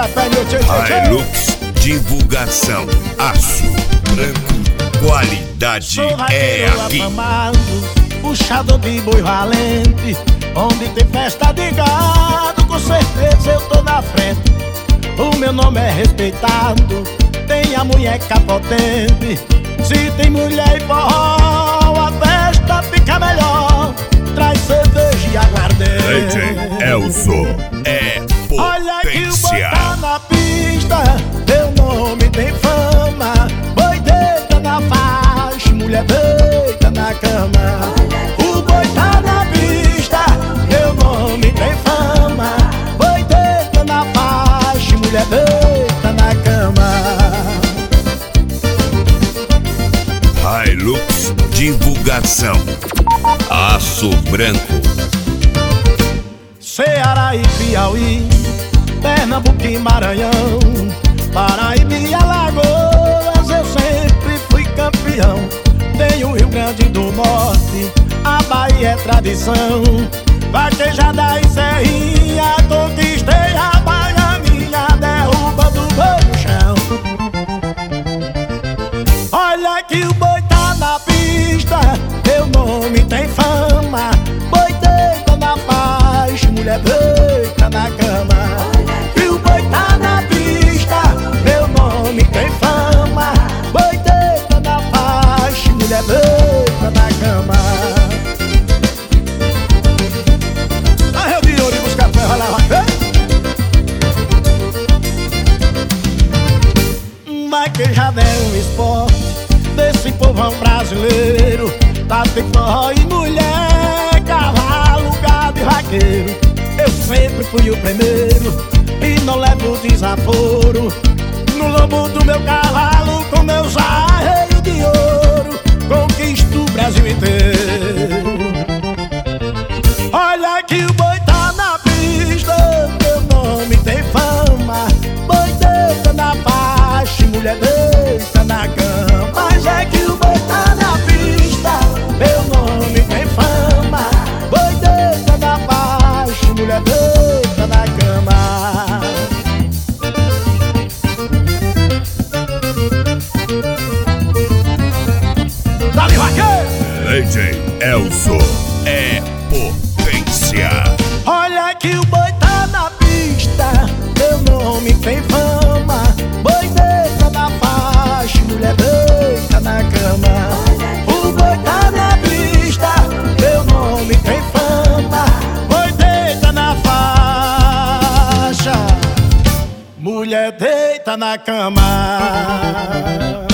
Buscapé, meu tchê, tchê, tchê. Hilux Divulgação. Aço branco, qualidade é aqui. Afamado, puxador de boi valente. Onde tem festa de gado, com certeza eu tô na frente. O meu nome é respeitado, tem a munheca potente. Se tem mulher e forró, a festa fica melhor. Traz cerveja e aguardente. DJ Elzo é Olha que o boi potência. tá na pista, meu nome tem fama. Boi deita na faixa, mulher deita na cama. O boi tá na pista, meu nome tem fama. Boi deita na faixa, mulher deita na cama. Hilux Divulgação. Aço branco. Ceará e Piauí, Pernambuco e Maranhão, Paraíba e Alagoas, eu sempre fui campeão. Tem o Rio Grande do Norte, a Bahia é tradição. Vaquejada e serrinha, conquistei a baianinha, derrubando o boi no chão. Olha que o boi tá na pista, meu nome tem fama. Boi deita na faixa, mulher deita na cama. E o boi tá na pista, meu nome tem fama. Boi deita na faixa, mulher deita na cama. Arreu de ouro e buscar ferro, vai lá, vai. Vaquejada é um esporte desse povão brasileiro. Tá tem forró e mulher, cavalo, gado e vaqueiro. Eu sempre fui o primeiro e não levo desaforo. No lombo do meu cavalo, com meus arreios de ouro, conquisto o Brasil inteiro. Olha que o boi tá na pista, meu nome tem fama. Boi deita na faixa, mulher deita na cama. Mas é que o boi tá na pista, meu nome tem fama. Boi deita na faixa, mulher deita na cama. Dá-lhe vaqueiro! DJ Elzo é potência. Olha que o boi tá na pista, meu nome tem fama. Boi deita na faixa, mulher deita na cama. O boi tá na pista, meu nome tem fama. Boi deita na faixa, mulher deita na cama.